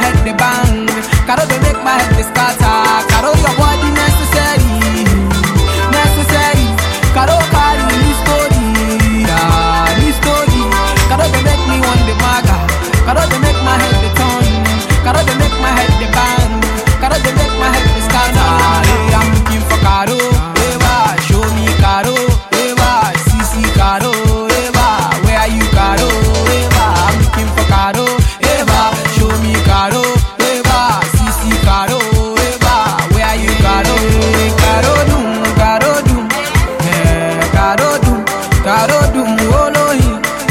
head the bang. Caro they make my head the scatter. Caro your body necessary, necessary. Caro carry this story, this story. Caro they make me want the maga. Caro they make my head the turn. Caro they make my head the bang. Caro they make my head the scatter. Hey, I'm looking for Caro. Eva, show me Caro. Eva, CC Caro. Eva, where are you Caro? Eva, I'm looking for Caro. Eva, show me Caro. Eva, CC Caro. Eva, where are you Caro? Caro dum, Caro dum. Caro dum, Caro dum, Olohi.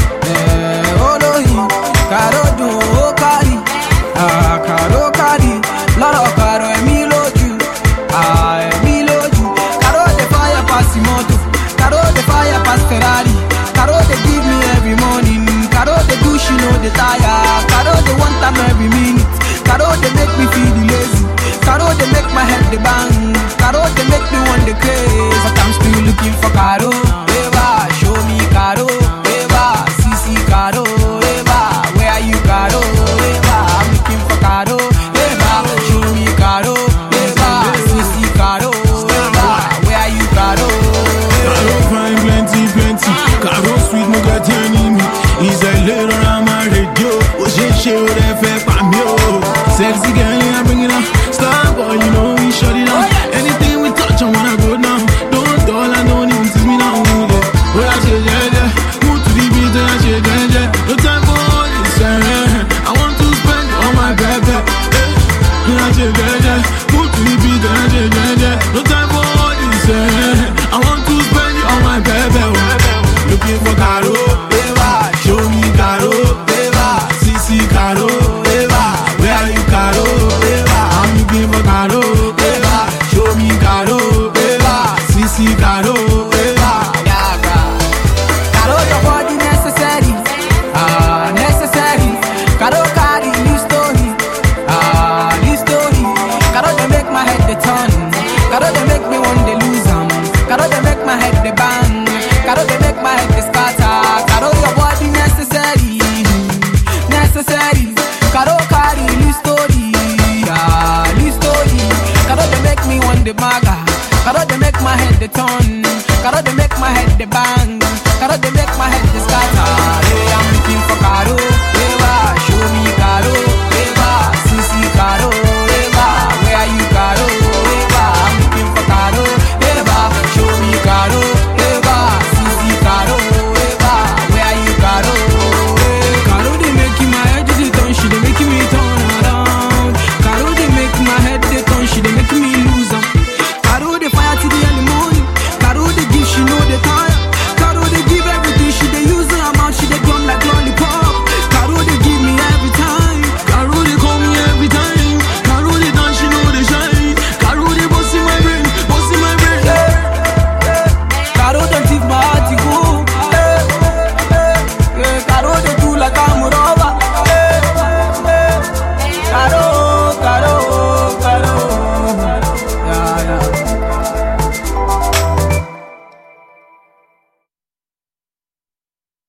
Olohi, Caro dum, Okari. Caro Kari, Lord of Caro, Emiloju. Emiloju. Caro the fire pass moto. Caro the fire pass Ferrari. Caro they give me every morning. Caro they do she know the tire. Caro they want time every minute. Caro they make me feel lazy. Caro they make my head the bang. Caro they make me want the craze. But I'm still looking for Caro. Eva, show me Caro. Eva, CC Caro. Eva, where are you Caro? Eva, I'm looking for Caro. Eva, show me Caro. Eva, CC Caro. Eva, where are you Caro? Caro fine plenty, plenty. Caro sweet, no got enemy. He's a little on my radio. Oh, she would have fed by me. Sexy girl, yeah, bring it up. Star boy, you know we shut it down. Anything we touch, I wanna go down. Don't dull, I don't even see me now. Oh, I say, yeah, move to the beat, and I say, yeah. No time for all this, I want to spend all my baby. And I say, yeah, move to the beat, and I say, yeah. No time for all this, I want to spend all my baby. Looking for Caro, Eva, show me Caro, Eva, CC Caro, Eva, where are you Caro, Eva, I'm looking for Caro, Eva, show me Caro, Eva, CC Caro, Eva. Yeah, Caro your body necessary, necessary. Caro carry this story, this story. Caro they make my head the turn. Caro they make me want to lose 'em. Caro they make my head the bang. Caro they make my head the scatter. Caro your body necessary, necessary. Caro carry this story, this story. Caro they make me want the maga. Caro they make my head the turn.